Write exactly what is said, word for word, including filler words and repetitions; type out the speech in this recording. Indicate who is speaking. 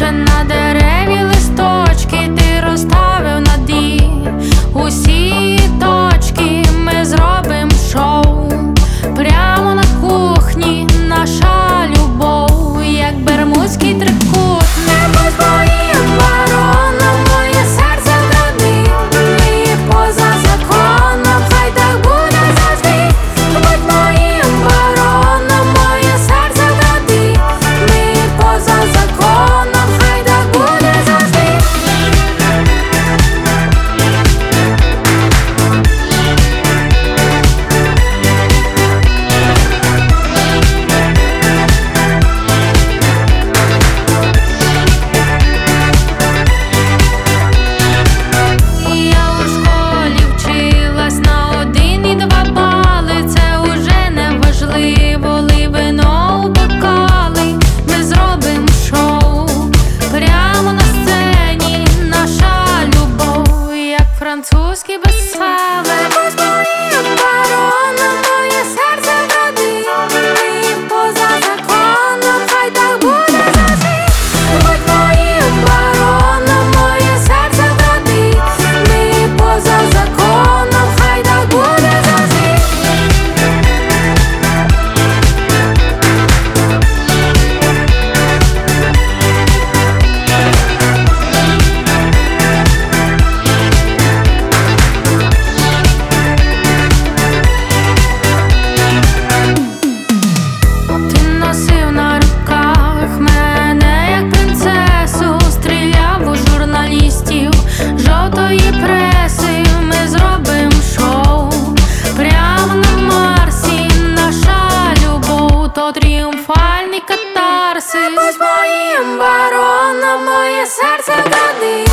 Speaker 1: наче на дереві листочки, ти розставив наді усі точки. Ми зробим шоу прямо на кухні. Наша любов, як бермудський трикутник. Будь моїм бароном, моє серце вкради. Ми поза законом, хай так буде завжди. Будь моїм бароном, моє серце вкради. Ми поза законом, хай так буде завжди. Я у школі вчилась на один і два бали. Це уже не важливо, ли вино у бокали. Ми зробим шоу прямо на сцені. Наша любов, як французький бестселер. Будь моїм бароном, моє серце вкради. Ми поза законом, хай так буде завжди. Будь моїм бароном, моє серце вкради. Ми поза законом, хай так буде завжди. Ти носив на руках мене, як принцесу, стріляв у журналістів жовтої преси. Ми зробим шоу прямо на Марсі. Наша любов то тріумфальний катарсис. Будь моїм бароном, моє серце вкради.